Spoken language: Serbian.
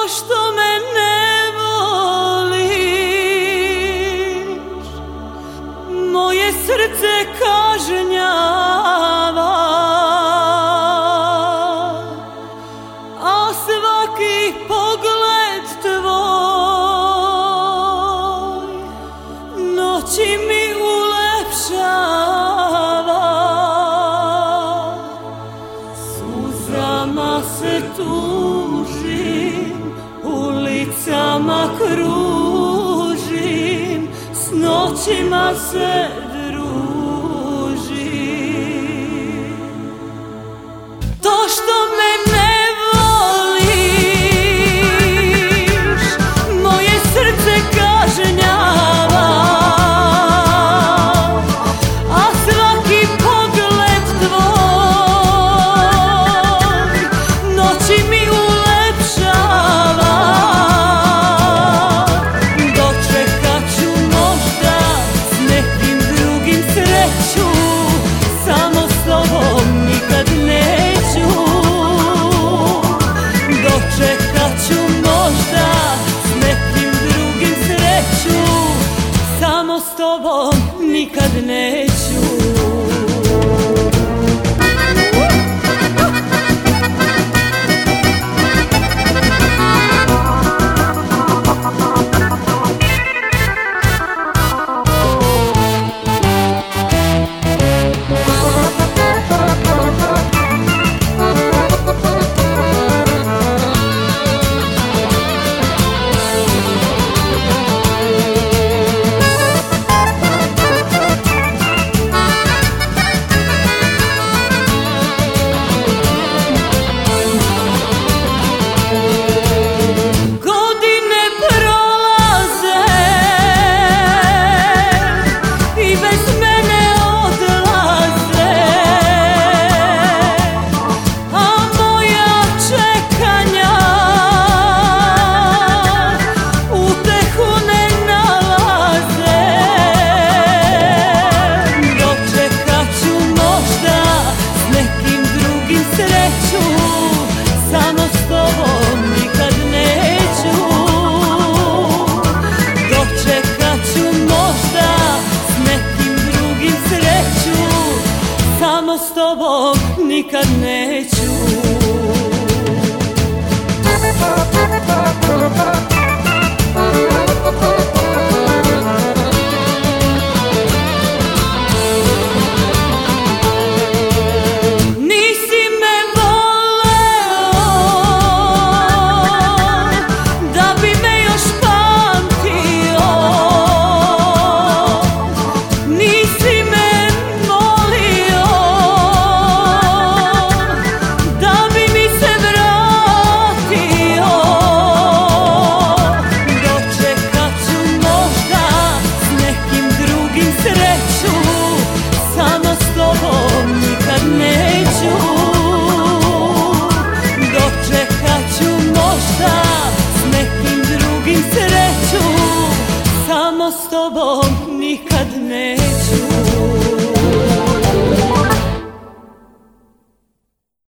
što me ne voliš, moje srce kažnjava, a svaki pogled tvoj noći mi ulepšava. Suzama se tužim, ulicama kružim, s noćima se družim. To što me ne voliš, moje srce kažnjava, a svaki pogled tvoj noći mi ulepšava. Dočekat ću možda s nekim drugim sreću, samo s tobom nikad neću. Dočekat ću možda s nekim drugim sreću, samo s tobom nikad neću. Samo s tobom nikad neću. Dočekat ću možda s nekim drugim sreću, samo s tobom nikad neću. Samo s tobom nikad neću. Dočekat ću možda s nekim drugim sreću, samo s tobom nikad neću.